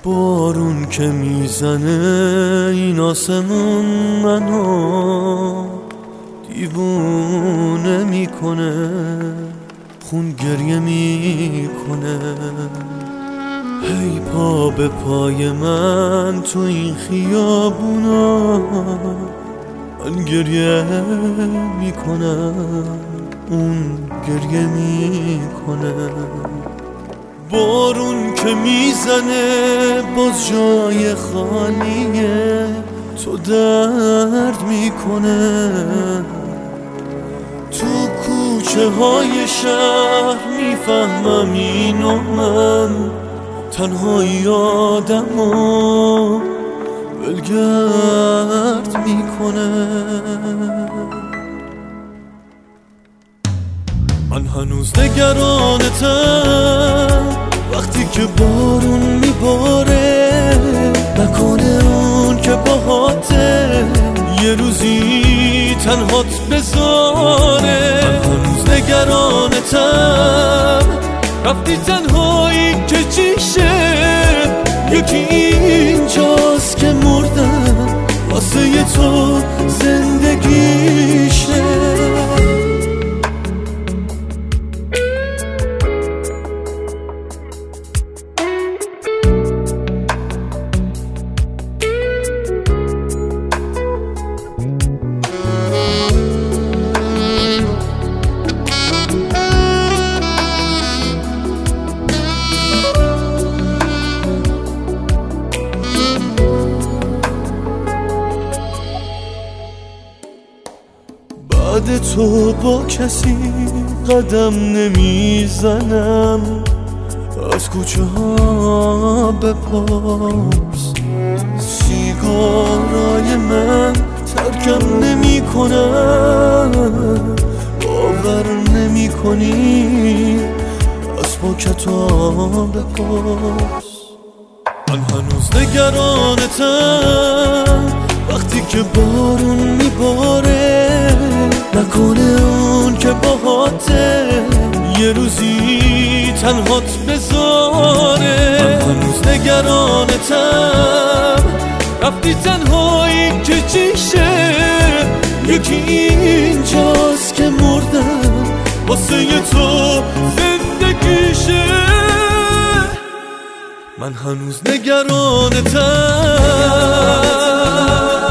بارون که میزنه این آسمون منو دیوونه میکنه، خون گریه میکنه. هی پا به پای من تو این خیابونا، من گریه میکنم، اون گریه میکنه. بارون که میزنه باز جای خالیه، تو درد میکنه. تو کوچه های شهر میفهمم اینو، من تنهایی آدمو ولگرد میکنه. من هنوز نگرانتم وقتی که بارون میباره، نکنه اون که باهاته یه روزی تنهات بذاره. من هنوز نگرانتم رفتی تنهایی که چیشه، یکی اینجاست که مردم واسه تو زندگیشه. بعد تو با کسی قدم نمیزنم، از کوچه ها بپرس. سیگارای من ترکم نمی کنم، باور نمی کنی از پاکتا بپرس. من هنوز نگرانتم وقتی که بارون میباره، نکنه اون که باهاته یه روزی تنهات بذاره. من هنوز نگرانتم رفتی تنهایی که چیشه، یکی اینجاست که مردم واسه تو زندگیشه. من هنوز نگرانتم